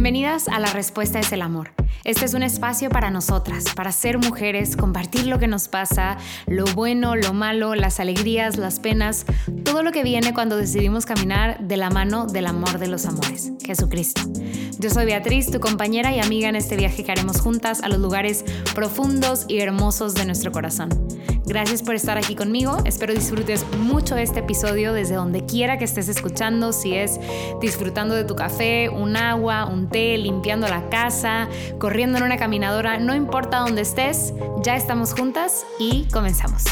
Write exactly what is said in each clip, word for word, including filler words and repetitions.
Bienvenidas a La Respuesta es el Amor. Este es un espacio para nosotras, para ser mujeres, compartir lo que nos pasa, lo bueno, lo malo, las alegrías, las penas, todo lo que viene cuando decidimos caminar de la mano del amor de los amores, Jesucristo. Yo soy Beatriz, tu compañera y amiga en este viaje que haremos juntas a los lugares profundos y hermosos de nuestro corazón. Gracias por estar aquí conmigo, espero disfrutes mucho este episodio desde donde quiera que estés escuchando, si es disfrutando de tu café, un agua, un té, limpiando la casa, corriendo en una caminadora, no importa dónde estés, ya estamos juntas y comenzamos.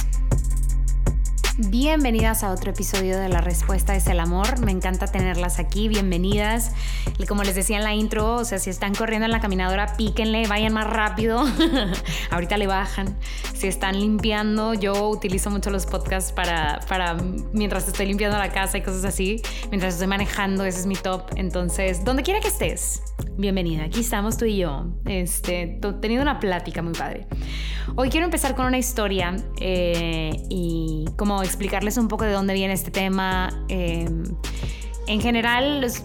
Bienvenidas a otro episodio de La Respuesta es el Amor. Me encanta tenerlas aquí, bienvenidas. Y como les decía en la intro, o sea, si están corriendo en la caminadora, píquenle, vayan más rápido. Ahorita le bajan. Si están limpiando, yo utilizo mucho los podcasts para, para mientras estoy limpiando la casa y cosas así. Mientras estoy manejando, ese es mi top. Entonces, donde quiera que estés, bienvenida. Aquí estamos tú y yo, este, teniendo una plática muy padre. Hoy quiero empezar con una historia eh, y como explicarles un poco de dónde viene este tema. Eh, en general, los,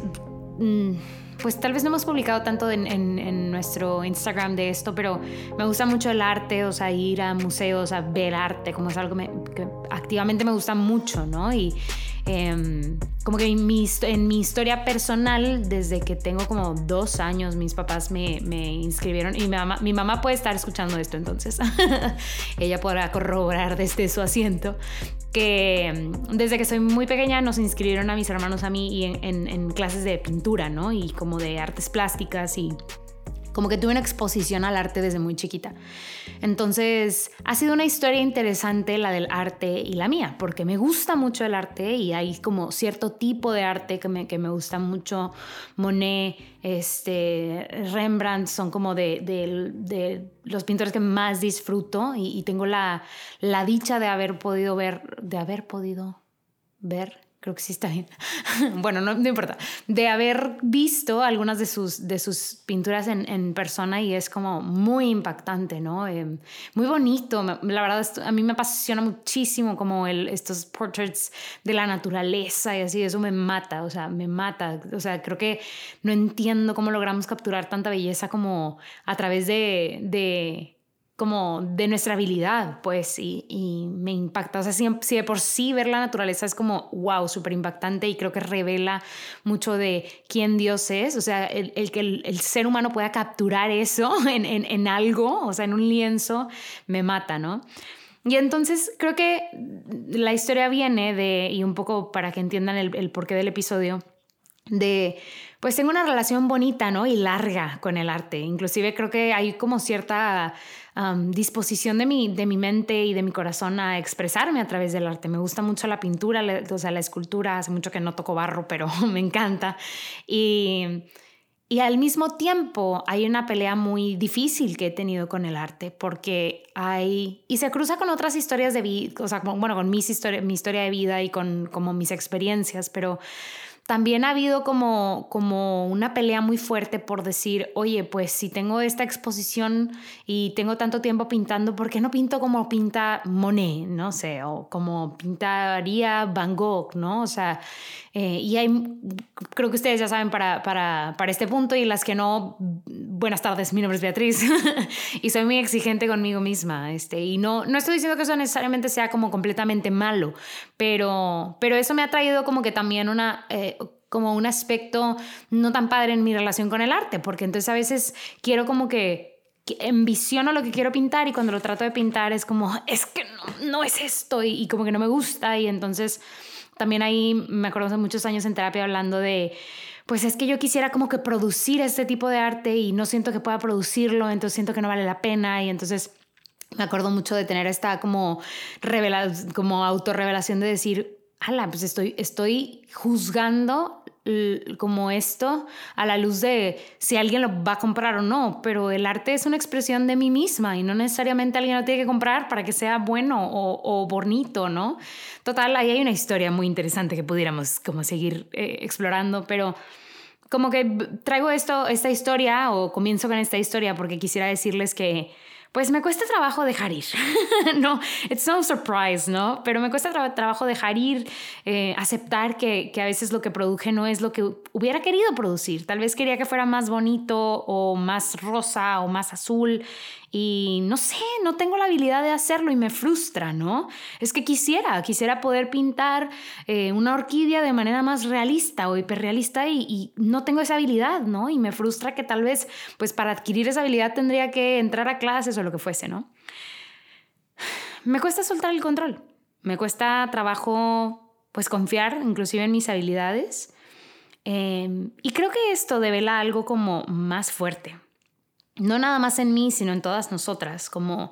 pues tal vez no hemos publicado tanto en, en, en nuestro Instagram de esto, pero me gusta mucho el arte, o sea, ir a museos, a ver arte, como es algo me, que activamente me gusta mucho, ¿no? Y eh, como que en mi, en mi historia personal, desde que tengo como dos años, mis papás me, me inscribieron, y mi mamá, mi mamá puede estar escuchando esto, entonces ella podrá corroborar desde su asiento, que desde que soy muy pequeña nos inscribieron a mis hermanos, a mí, y en, en, en clases de pintura, ¿no? Y como de artes plásticas, y como que tuve una exposición al arte desde muy chiquita. Entonces, ha sido una historia interesante la del arte y la mía, porque me gusta mucho el arte y hay como cierto tipo de arte que me, que me gusta mucho. Monet, este, Rembrandt son como de, de, de los pintores que más disfruto y, y tengo la, la dicha de haber podido ver, de haber podido ver... Creo que sí está bien. Bueno, no, no importa. De haber visto algunas de sus, de sus pinturas en, en persona y es como muy impactante, ¿no? Eh, muy bonito. La verdad, esto, a mí me apasiona muchísimo como el, estos portraits de la naturaleza y así. Eso me mata, o sea, me mata. O sea, creo que no entiendo cómo logramos capturar tanta belleza como a través de... de como de nuestra habilidad, pues, y, y me impacta. O sea, si, si de por sí ver la naturaleza es como, wow, súper impactante y creo que revela mucho de quién Dios es. O sea, el, el que el, el ser humano pueda capturar eso en, en, en algo, o sea, en un lienzo, me mata, ¿no? Y entonces creo que la historia viene de, y un poco para que entiendan el, el porqué del episodio, de... Pues tengo una relación bonita, ¿no? Y larga con el arte. Inclusive creo que hay como cierta um, disposición de mi, de mi mente y de mi corazón a expresarme a través del arte. Me gusta mucho la pintura, la, o sea, la escultura. Hace mucho que no toco barro, pero me encanta. Y... Y al mismo tiempo hay una pelea muy difícil que he tenido con el arte porque hay... Y se cruza con otras historias de vida, o sea, bueno, con mis historia, mi historia de vida y con como mis experiencias, pero también ha habido como, como una pelea muy fuerte por decir, oye, pues si tengo esta exposición y tengo tanto tiempo pintando, ¿por qué no pinto como pinta Monet? No sé, o como pintaría Van Gogh, ¿no? O sea... Eh, y hay, creo que ustedes ya saben para, para, para este punto y las que no, buenas tardes, mi nombre es Beatriz y soy muy exigente conmigo misma este, y no, no estoy diciendo que eso necesariamente sea como completamente malo, pero, pero eso me ha traído como que también una... Eh, como un aspecto no tan padre en mi relación con el arte, porque entonces a veces quiero como que envisiono lo que quiero pintar y cuando lo trato de pintar es como, es que no, no es esto y, y como que no me gusta y entonces... También ahí me acuerdo hace muchos años en terapia hablando de, pues es que yo quisiera como que producir este tipo de arte y no siento que pueda producirlo, entonces siento que no vale la pena y entonces me acuerdo mucho de tener esta como, revela, como autorrevelación de decir, ala, pues estoy, estoy juzgando como esto a la luz de si alguien lo va a comprar o no, pero el arte es una expresión de mí misma y no necesariamente alguien lo tiene que comprar para que sea bueno o, o bonito, ¿no? Total, ahí hay una historia muy interesante que pudiéramos como seguir eh, explorando, pero como que traigo esto, esta historia o comienzo con esta historia porque quisiera decirles que Pues me cuesta trabajo dejar ir. No, it's no surprise, ¿no? Pero me cuesta tra- trabajo dejar ir, eh, aceptar que, que a veces lo que produje no es lo que hubiera querido producir. Tal vez quería que fuera más bonito o más rosa o más azul y no sé, no tengo la habilidad de hacerlo y me frustra, ¿no? Es que quisiera, quisiera poder pintar eh, una orquídea de manera más realista o hiperrealista y, y no tengo esa habilidad, ¿no? Y me frustra que tal vez, pues para adquirir esa habilidad tendría que entrar a clases o lo que fuese, ¿no? Me cuesta soltar el control. Me cuesta trabajo, pues, confiar inclusive en mis habilidades. Eh, y creo que esto devela algo como más fuerte. No nada más en mí, sino en todas nosotras. Como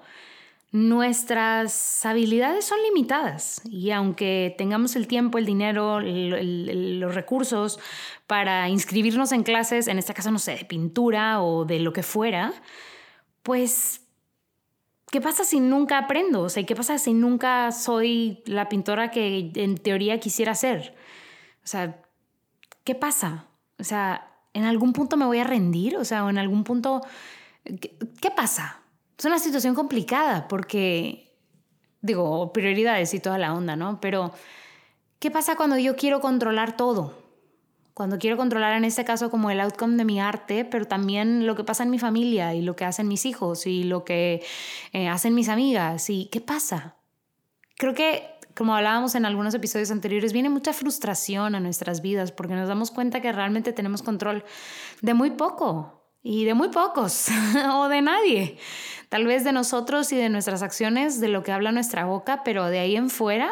nuestras habilidades son limitadas. Y aunque tengamos el tiempo, el dinero, el, el, los recursos para inscribirnos en clases, en este caso, no sé, de pintura o de lo que fuera, pues ¿qué pasa si nunca aprendo? O sea, ¿qué pasa si nunca soy la pintora que en teoría quisiera ser? O sea, ¿qué pasa? O sea, ¿en algún punto me voy a rendir? O sea, ¿o en algún punto ¿qué, qué pasa? Es una situación complicada porque, digo, prioridades y toda la onda, ¿no? Pero, ¿qué pasa cuando yo quiero controlar todo? Cuando quiero controlar, en este caso, como el outcome de mi arte, pero también lo que pasa en mi familia y lo que hacen mis hijos y lo que eh, hacen mis amigas. ¿Y qué pasa? Creo que, como hablábamos en algunos episodios anteriores, viene mucha frustración a nuestras vidas porque nos damos cuenta que realmente tenemos control de muy poco y de muy pocos o de nadie. Tal vez de nosotros y de nuestras acciones, de lo que habla nuestra boca, pero de ahí en fuera,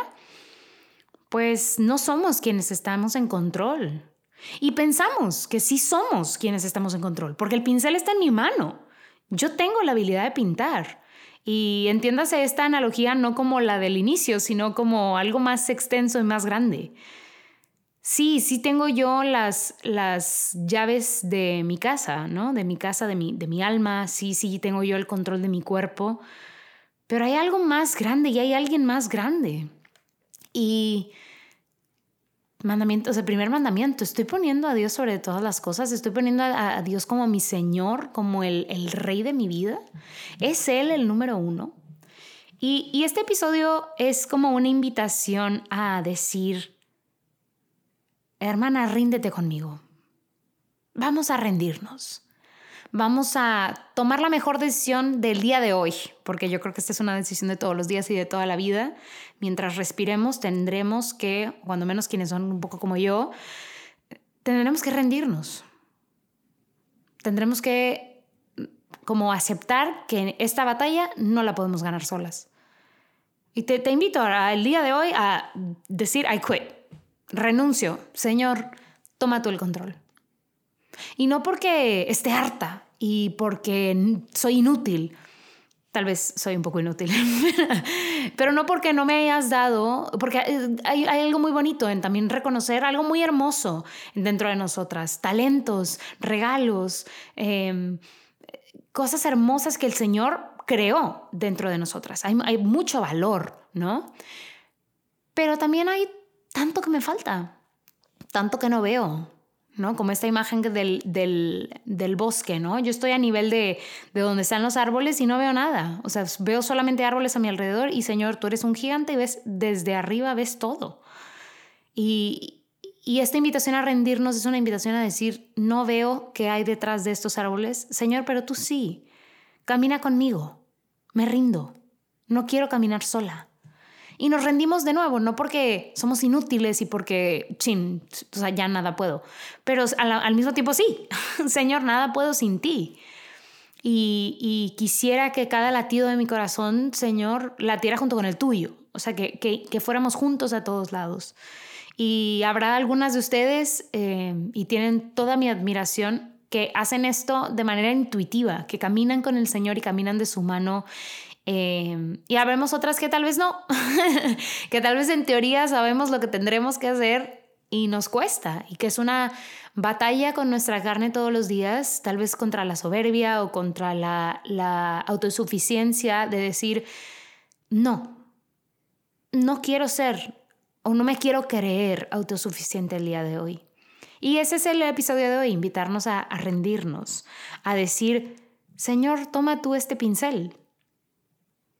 pues no somos quienes estamos en control. Y pensamos que sí somos quienes estamos en control, porque el pincel está en mi mano. Yo tengo la habilidad de pintar. Y entiéndase esta analogía no como la del inicio, sino como algo más extenso y más grande. Sí, sí tengo yo las, las llaves de mi casa, ¿no? De mi casa, de mi, de mi alma. Sí, sí tengo yo el control de mi cuerpo. Pero hay algo más grande y hay alguien más grande. Y mandamiento, o sea, primer mandamiento, estoy poniendo a Dios sobre todas las cosas, estoy poniendo a, a Dios como mi Señor, como el, el Rey de mi vida. Es Él el número uno. Y, y este episodio es como una invitación a decir, hermana, ríndete conmigo. Vamos a rendirnos. Vamos a tomar la mejor decisión del día de hoy, porque yo creo que esta es una decisión de todos los días y de toda la vida. Mientras respiremos, tendremos que, cuando menos quienes son un poco como yo, tendremos que rendirnos. Tendremos que como aceptar que esta batalla no la podemos ganar solas. Y te, te invito al día de hoy a decir, I quit, renuncio, Señor, toma tú el control. Y no porque esté harta y porque soy inútil. Tal vez soy un poco inútil. Pero no porque no me hayas dado... Porque hay, hay algo muy bonito en también reconocer algo muy hermoso dentro de nosotras. Talentos, regalos, eh, cosas hermosas que el Señor creó dentro de nosotras. Hay, hay mucho valor, ¿no? Pero también hay tanto que me falta. Tanto que no veo, ¿no? Como esta imagen del, del, del bosque, ¿no? Yo estoy a nivel de, de donde están los árboles y no veo nada. O sea, veo solamente árboles a mi alrededor y, Señor, tú eres un gigante y ves desde arriba, ves todo. Y, y esta invitación a rendirnos es una invitación a decir, no veo qué hay detrás de estos árboles. Señor, pero tú sí. Camina conmigo. Me rindo. No quiero caminar sola. Y nos rendimos de nuevo, no porque somos inútiles y porque, chin, o sea, ya nada puedo. Pero al, al mismo tiempo sí, Señor, nada puedo sin ti. Y, y quisiera que cada latido de mi corazón, Señor, latiera junto con el tuyo. O sea, que, que, que fuéramos juntos a todos lados. Y habrá algunas de ustedes, eh, y tienen toda mi admiración, que hacen esto de manera intuitiva, que caminan con el Señor y caminan de su mano. Eh, y habremos otras que tal vez no, que tal vez en teoría sabemos lo que tendremos que hacer y nos cuesta, y que es una batalla con nuestra carne todos los días, tal vez contra la soberbia o contra la, la autosuficiencia de decir, no, no quiero ser o no me quiero creer autosuficiente el día de hoy. Y ese es el episodio de hoy, invitarnos a, a rendirnos, a decir, Señor, toma tú este pincel.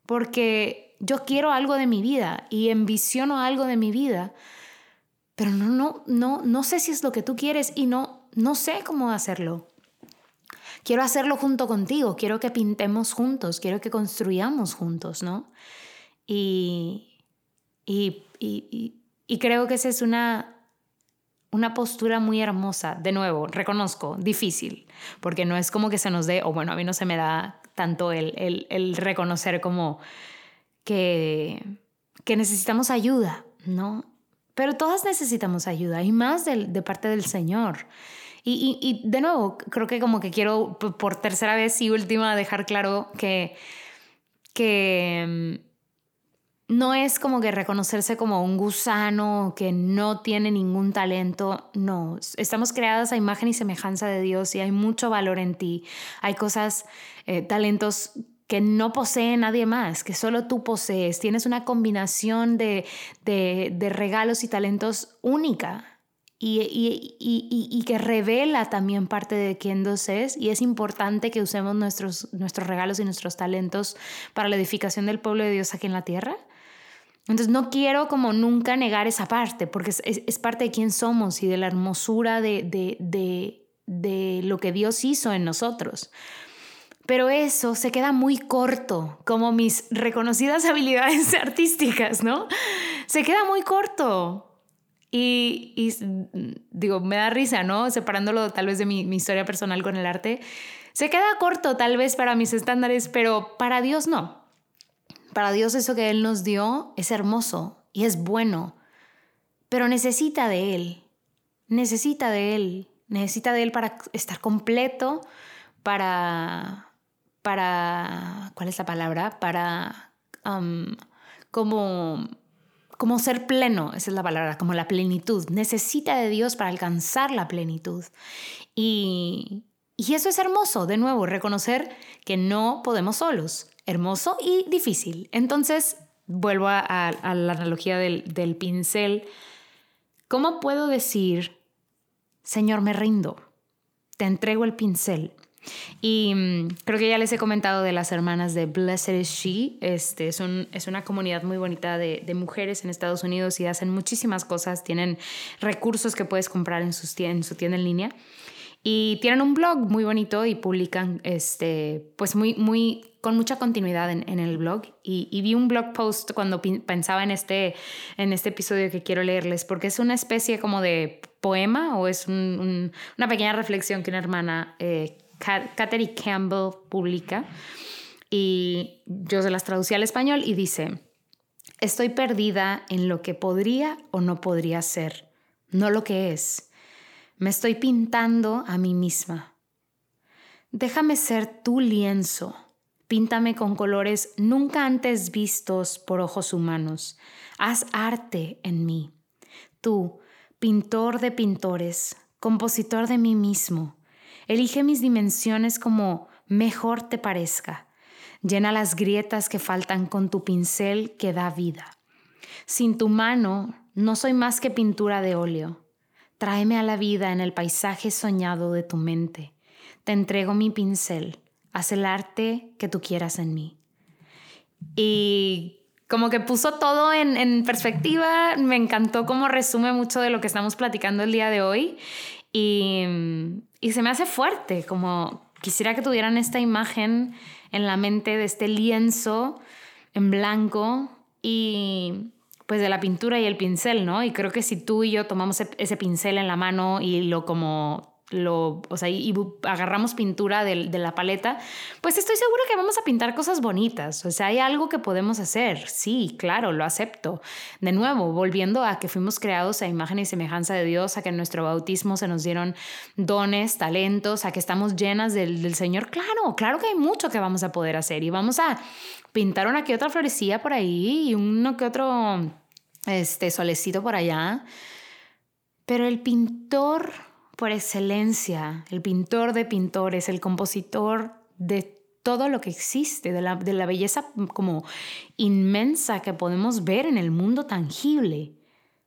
porque yo quiero algo de mi vida y envisiono algo de mi vida, pero no, no, no, no sé si es lo que tú quieres y no, no sé cómo hacerlo. Quiero hacerlo junto contigo, quiero que pintemos juntos, quiero que construyamos juntos, ¿no? Y, y, y, y, y creo que esa es una, una postura muy hermosa. De nuevo, reconozco, difícil, porque no es como que se nos dé, o bueno, a mí no se me da tanto el, el, el reconocer como que, que necesitamos ayuda, ¿no? Pero todas necesitamos ayuda, y más de, de parte del Señor. Y, y, y de nuevo, creo que como que quiero por tercera vez y última dejar claro que, que no es como que reconocerse como un gusano que no tiene ningún talento. No, estamos creadas a imagen y semejanza de Dios y hay mucho valor en ti. Hay cosas, eh, talentos que no posee nadie más, que solo tú posees. Tienes una combinación de, de, de regalos y talentos única. Y, y, y, y que revela también parte de quién Dios es, y es importante que usemos nuestros, nuestros regalos y nuestros talentos para la edificación del pueblo de Dios aquí en la tierra. Entonces no quiero como nunca negar esa parte, porque es, es, es parte de quién somos y de la hermosura de, de, de, de lo que Dios hizo en nosotros. Pero eso se queda muy corto, como mis reconocidas habilidades artísticas, ¿no? Se queda muy corto. Y, y digo, me da risa, ¿no? Separándolo tal vez de mi, mi historia personal con el arte. Se queda corto tal vez para mis estándares, pero para Dios no. Para Dios eso que Él nos dio es hermoso y es bueno, pero necesita de Él. Necesita de Él. Necesita de Él para estar completo, para... para ¿cuál es la palabra? Para... Um, como... como ser pleno, esa es la palabra, como la plenitud. Necesita de Dios para alcanzar la plenitud. Y, y eso es hermoso, de nuevo, reconocer que no podemos solos. Hermoso y difícil. Entonces, vuelvo a, a, a la analogía del, del pincel. ¿Cómo puedo decir, Señor, me rindo? Te entrego el pincel. Y um, creo que ya les he comentado de las hermanas de Blessed is She. Este, es, un, es una comunidad muy bonita de, de mujeres en Estados Unidos y hacen muchísimas cosas. Tienen recursos que puedes comprar en, sus, en su tienda en línea. Y tienen un blog muy bonito y publican este, pues muy, muy, con mucha continuidad en, en el blog. Y, y vi un blog post cuando pensaba en este, en este episodio que quiero leerles, porque es una especie como de poema o es un, un, una pequeña reflexión que una hermana... Eh, Katherine Campbell publica, y yo se las traducí al español y dice: estoy perdida en lo que podría o no podría ser, no lo que es. Me estoy pintando a mí misma. Déjame ser tu lienzo. Píntame con colores nunca antes vistos por ojos humanos. Haz arte en mí. Tú, pintor de pintores, compositor de mí mismo. Elige mis dimensiones como mejor te parezca. Llena las grietas que faltan con tu pincel que da vida. Sin tu mano no soy más que pintura de óleo. Tráeme a la vida en el paisaje soñado de tu mente. Te entrego mi pincel. Haz el arte que tú quieras en mí. Y como que puso todo en, en perspectiva. Me encantó cómo resume mucho de lo que estamos platicando el día de hoy. Y, y se me hace fuerte, como quisiera que tuvieran esta imagen en la mente de este lienzo en blanco y pues de la pintura y el pincel, ¿no? Y creo que si tú y yo tomamos ese pincel en la mano y lo como... Lo, o sea, y, y agarramos pintura de, de la paleta, pues estoy segura que vamos a pintar cosas bonitas. O sea, hay algo que podemos hacer. Sí, claro, lo acepto. De nuevo, volviendo a que fuimos creados a imagen y semejanza de Dios, a que en nuestro bautismo se nos dieron dones, talentos, a que estamos llenas del, del Señor. Claro, claro que hay mucho que vamos a poder hacer y vamos a pintar una que otra florecilla por ahí y uno que otro este, solecito por allá. Pero el pintor... por excelencia, el pintor de pintores, el compositor de todo lo que existe, de la, de la belleza como inmensa que podemos ver en el mundo tangible.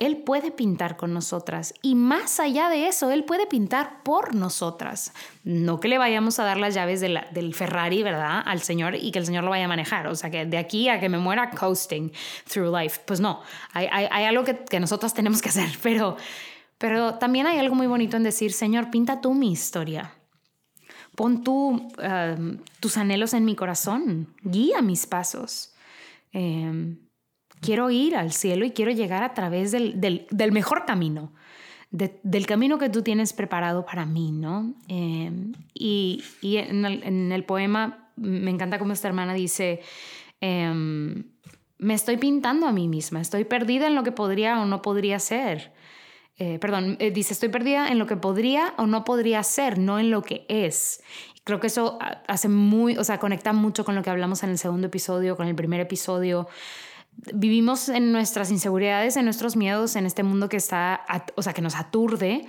Él puede pintar con nosotras y más allá de eso, Él puede pintar por nosotras. No que le vayamos a dar las llaves de la, del Ferrari, ¿verdad?, al Señor y que el Señor lo vaya a manejar. O sea, que de aquí a que me muera coasting through life. Pues no, hay, hay, hay algo que, que nosotras tenemos que hacer, pero, pero también hay algo muy bonito en decir, Señor, pinta tú mi historia. Pon tú uh, tus anhelos en mi corazón, guía mis pasos. Eh, quiero ir al cielo y quiero llegar a través del, del, del mejor camino, de, del camino que tú tienes preparado para mí, ¿no? Eh, y y en, el, en el poema me encanta cómo esta hermana dice, eh, me estoy pintando a mí misma, estoy perdida en lo que podría o no podría ser. Eh, perdón, eh, dice, estoy perdida en lo que podría o no podría ser, no en lo que es. Creo que eso hace muy, o sea, conecta mucho con lo que hablamos en el segundo episodio, con el primer episodio. Vivimos en nuestras inseguridades, en nuestros miedos, en este mundo que está, o sea, que nos aturde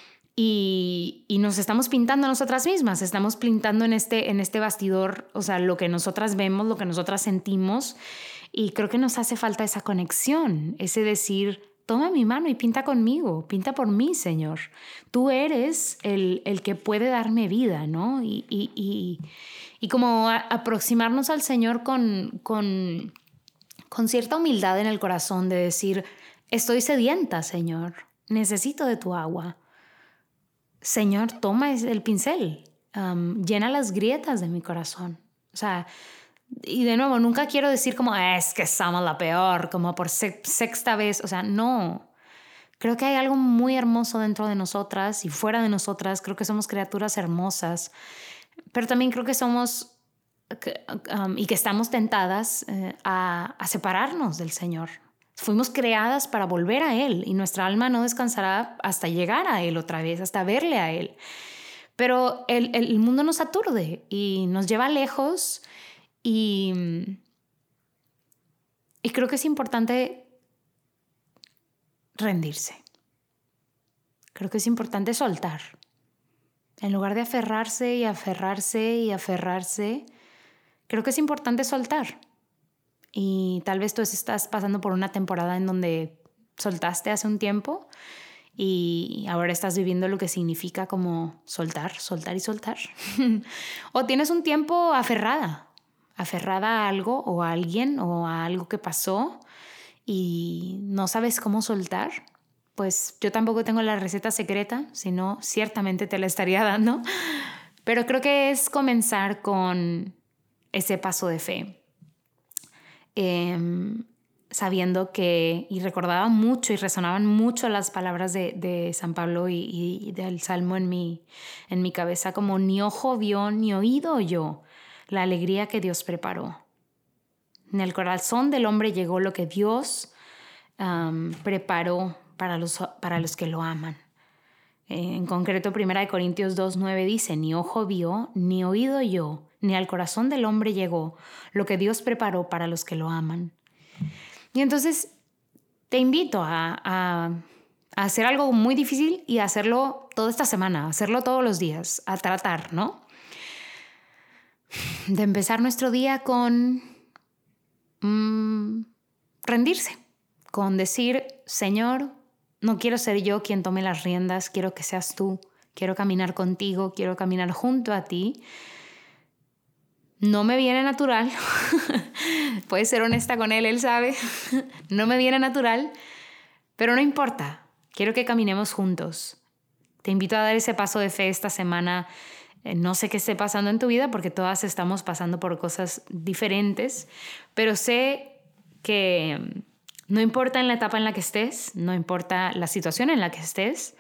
y, y nos estamos pintando a nosotras mismas, estamos pintando en este, en este bastidor, o sea, lo que nosotras vemos, lo que nosotras sentimos, y creo que nos hace falta esa conexión, ese decir, toma mi mano y pinta conmigo, pinta por mí, Señor. Tú eres el, el que puede darme vida, ¿no? Y, y, y, y como a, aproximarnos al Señor con, con, con cierta humildad en el corazón de decir, estoy sedienta, Señor, necesito de tu agua. Señor, toma el pincel, um, llena las grietas de mi corazón. O sea, y de nuevo, nunca quiero decir como, es que somos la peor, como por sexta vez. O sea, no. Creo que hay algo muy hermoso dentro de nosotras y fuera de nosotras. Creo que somos criaturas hermosas. Pero también creo que somos, um, y que estamos tentadas eh, a, a separarnos del Señor. Fuimos creadas para volver a Él y nuestra alma no descansará hasta llegar a Él otra vez, hasta verle a Él. Pero el, el mundo nos aturde y nos lleva lejos. Y, y creo que es importante rendirse. Creo que es importante soltar. En lugar de aferrarse y aferrarse y aferrarse, creo que es importante soltar. Y tal vez tú estás pasando por una temporada en donde soltaste hace un tiempo y ahora estás viviendo lo que significa como soltar, soltar y soltar. O tienes un tiempo aferrada. aferrada a algo o a alguien o a algo que pasó y no sabes cómo soltar, pues yo tampoco tengo la receta secreta, sino ciertamente te la estaría dando. Pero creo que es comenzar con ese paso de fe. Eh, sabiendo que, y recordaba mucho y resonaban mucho las palabras de, de San Pablo y, y del Salmo en mi, en mi cabeza, como ni ojo vio ni oído oyó la alegría que Dios preparó. En el corazón del hombre llegó lo que Dios um, preparó para los, para los que lo aman. Eh, en concreto, primera de Corintios dos nueve dice, ni ojo vio, ni oído oyó, ni al corazón del hombre llegó lo que Dios preparó para los que lo aman. Y entonces te invito a, a, a hacer algo muy difícil y a hacerlo toda esta semana, a hacerlo todos los días, a tratar, ¿no? De empezar nuestro día con mmm, rendirse, con decir, Señor, no quiero ser yo quien tome las riendas, quiero que seas tú, quiero caminar contigo, quiero caminar junto a ti. No me viene natural, puedes ser honesta con él, él sabe, no me viene natural, pero no importa, quiero que caminemos juntos. Te invito a dar ese paso de fe esta semana. No sé qué esté pasando en tu vida porque todas estamos pasando por cosas diferentes, pero sé que no importa en la etapa en la que estés, no importa la situación en la que estés,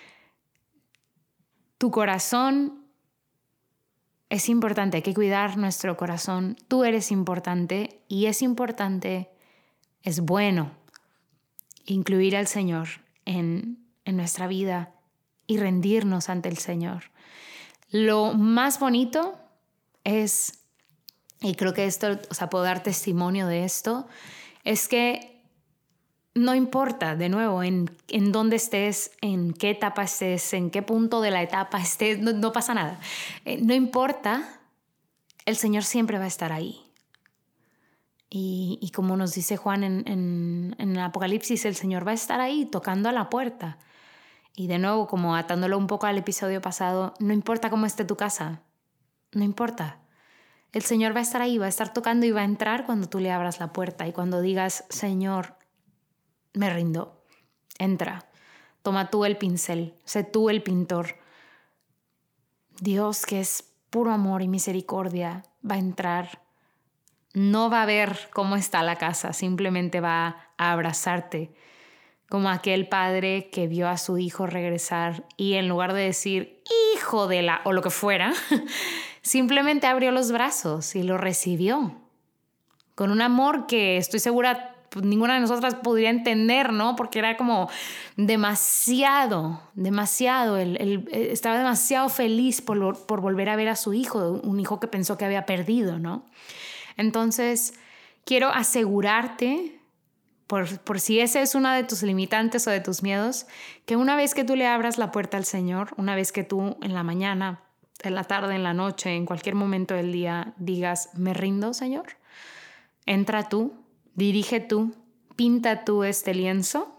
tu corazón es importante, hay que cuidar nuestro corazón. Tú eres importante y es importante, es bueno incluir al Señor en, en nuestra vida y rendirnos ante el Señor. Lo más bonito es, y creo que esto, o sea, puedo dar testimonio de esto, es que no importa, de nuevo, en, en dónde estés, en qué etapa estés, en qué punto de la etapa estés, no, no pasa nada. Eh, no importa, el Señor siempre va a estar ahí. Y, y como nos dice Juan en, en, en el Apocalipsis, el Señor va a estar ahí tocando a la puerta. Y de nuevo, como atándolo un poco al episodio pasado, no importa cómo esté tu casa, no importa. El Señor va a estar ahí, va a estar tocando y va a entrar cuando tú le abras la puerta. Y cuando digas, Señor, me rindo, entra. Toma tú el pincel, sé tú el pintor. Dios, que es puro amor y misericordia, va a entrar. No va a ver cómo está la casa, simplemente va a abrazarte. Como aquel padre que vio a su hijo regresar y en lugar de decir, hijo de la, o lo que fuera, simplemente abrió los brazos y lo recibió. Con un amor que estoy segura pues, ninguna de nosotras podría entender, ¿no? Porque era como demasiado, demasiado. Él, él estaba demasiado feliz por, por volver a ver a su hijo, un hijo que pensó que había perdido, ¿no? Entonces, quiero asegurarte, por, por si ese es una de tus limitantes o de tus miedos, que una vez que tú le abras la puerta al Señor, una vez que tú en la mañana, en la tarde, en la noche, en cualquier momento del día digas, me rindo, Señor, entra tú, dirige tú, pinta tú este lienzo.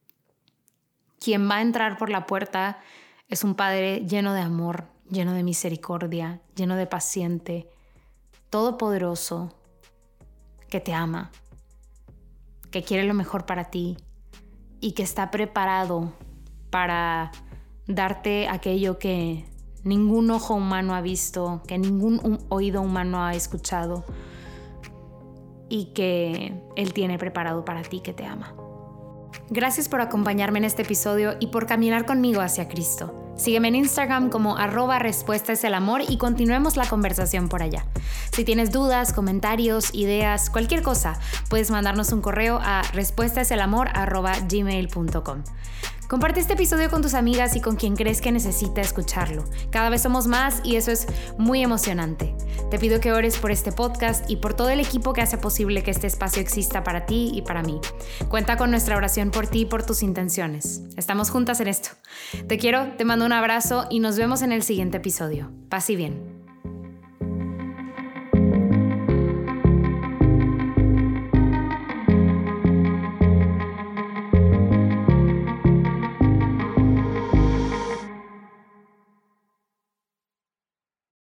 Quien va a entrar por la puerta es un Padre lleno de amor, lleno de misericordia, lleno de paciente, todopoderoso, que te ama, que quiere lo mejor para ti y que está preparado para darte aquello que ningún ojo humano ha visto, que ningún oído humano ha escuchado y que Él tiene preparado para ti, que te ama. Gracias por acompañarme en este episodio y por caminar conmigo hacia Cristo. Sígueme en Instagram como arroba respuesta es el amor y continuemos la conversación por allá. Si tienes dudas, comentarios, ideas, cualquier cosa, puedes mandarnos un correo a respuestaeselamor arroba gmail punto com. Comparte este episodio con tus amigas y con quien crees que necesita escucharlo. Cada vez somos más y eso es muy emocionante. Te pido que ores por este podcast y por todo el equipo que hace posible que este espacio exista para ti y para mí. Cuenta con nuestra oración por ti y por tus intenciones. Estamos juntas en esto. Te quiero, te mando un abrazo y nos vemos en el siguiente episodio. Paz y bien.